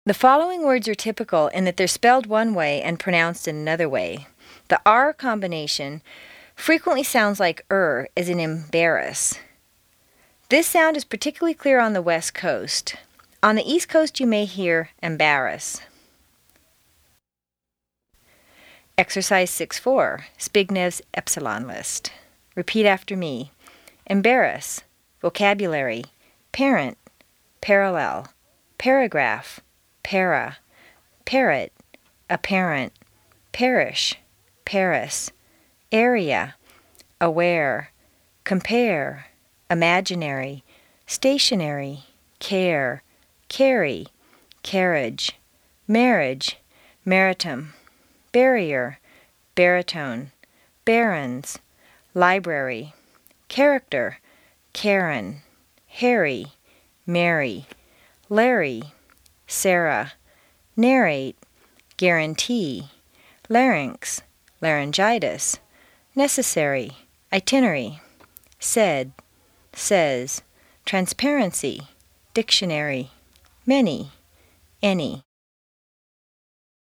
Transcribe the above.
The following words are typical in that they're spelled one way and pronounced in another way. The R combination frequently sounds like as in embarrass. This sound is particularly clear on the West Coast. On the East Coast, you may hear embarrass. Exercise 6-4, Spignev's Epsilon List. Repeat after me. Embarrass, vocabulary, parent, parallel, paragraph, para, parrot, apparent, parish, Paris, area, aware, compare, imaginary, stationary, care, carry, carriage, marriage, maritime, barrier, baritone, barons, library, character, Karen, Harry, Mary, Larry, Sarah, narrate, guarantee, larynx, laryngitis, necessary, itinerary, said, says, transparency, dictionary, many, any.